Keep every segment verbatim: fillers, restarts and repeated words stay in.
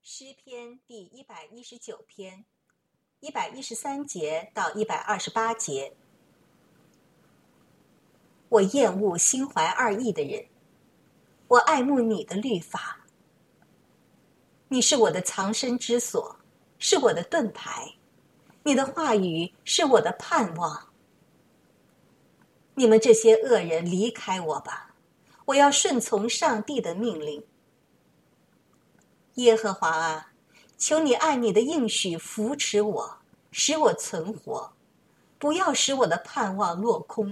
诗篇第一百一十九篇，一百一十三节到一百二十八节。我厌恶心怀二意的人，我爱慕你的律法。你是我的藏身之所，是我的盾牌，你的话语是我的盼望。你们这些恶人离开我吧，我要顺从上帝的命令。耶和华啊，求你按你的应许扶持我，使我存活，不要使我的盼望落空。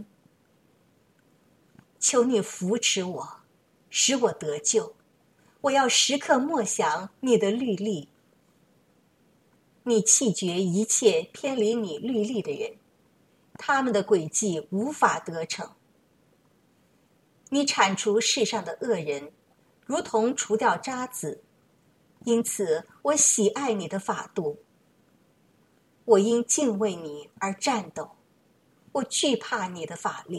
求你扶持我，使我得救，我要时刻默想你的律例。你弃绝一切偏离你律例的人，他们的诡计无法得逞。你铲除世上的恶人，如同除掉渣滓。因此我喜爱你的法度，我因敬畏你而战斗，我惧怕你的法令。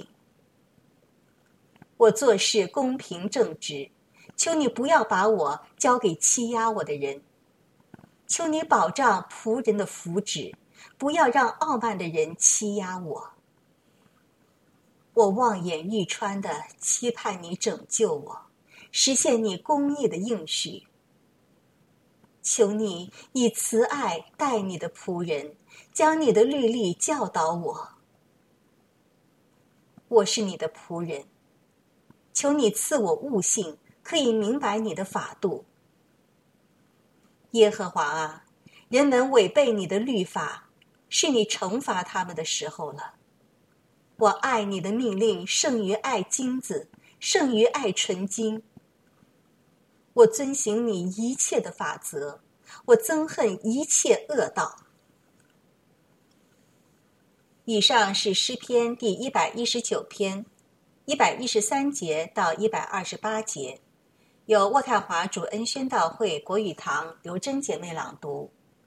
我做事公平正直，求你不要把我交给欺压我的人。求你保障仆人的福祉，不要让傲慢的人欺压我。我望眼欲穿地期盼你拯救我，实现你公义的应许。求你以慈爱待你的仆人，将你的律例教导我。我是你的仆人，求你赐我悟性，可以明白你的法度。耶和华啊，人们违背你的律法，是你惩罚他们的时候了。我爱你的命令胜于爱金子，胜于爱纯金。我遵行你一切的法则，我憎恨一切恶道。以上是诗篇第一百一十九篇，一百一十三节到一百二十八节，由渥太华主恩宣道会国语堂刘真姐妹朗读。